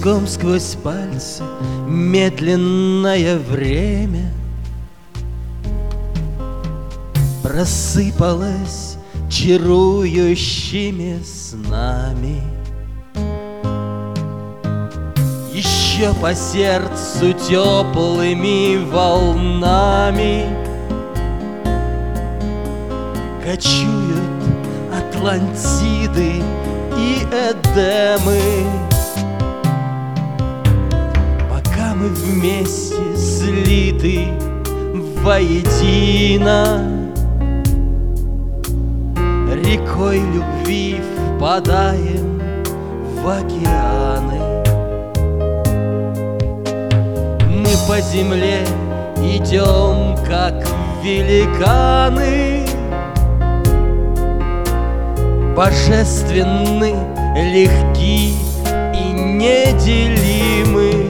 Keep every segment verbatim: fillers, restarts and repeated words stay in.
Песком сквозь пальцы медленное время просыпалось чарующими снами. Еще по сердцу теплыми волнами кочуют Атлантиды и Эдемы. Пока мы вместе слиты воедино, рекой любви впадаем в океаны. Мы по земле идем, как великаны, божественны, легки и неделимы.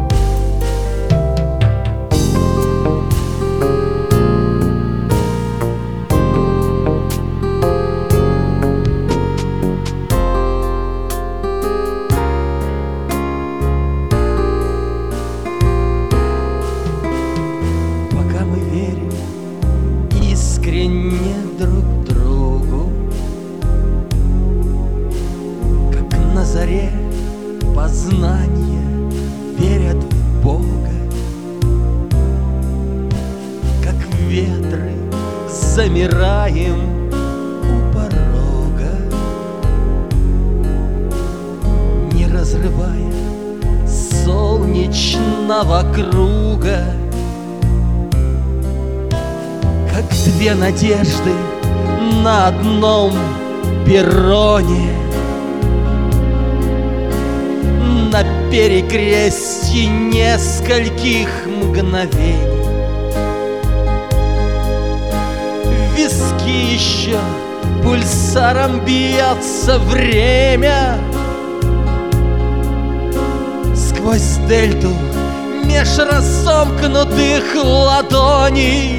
Пока мы верим искренне друг другу, на заре познания верят в Бога, как ветры замираем у порога, не разрывая солнечного круга, как две надежды на одном перроне, на перекрестье нескольких мгновений. В виски еще пульсаром бьется время. Сквозь дельту меж разомкнутых ладоней